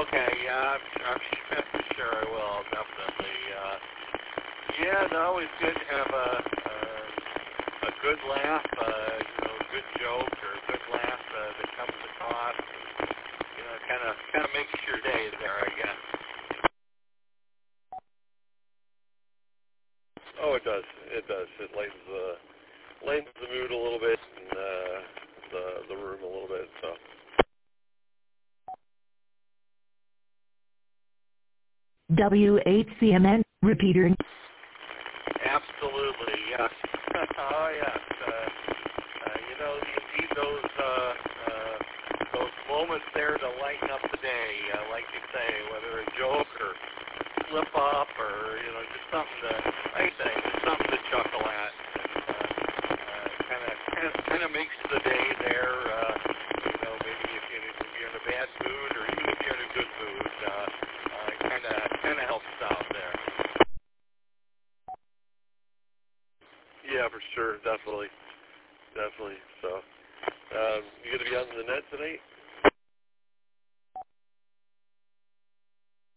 Okay, yeah, I'm sure I will, definitely. Yeah, it's always good to have a good laugh, a good joke or a good laugh that comes across. Kind of makes your day there, I guess. Oh, it does. It does. It lightens the mood a little bit and the room a little bit. So. W8CMN repeater. Absolutely, yes. Oh, yes. You need those moments there to lighten up the day, like you say, whether a joke or slip up or just something to, like I say, just something to chuckle at. Kind of makes the day there. Maybe if you're in a bad mood or even if you're in a good mood, kind of helps out there. Yeah, for sure, definitely. So, you going to be on the net tonight?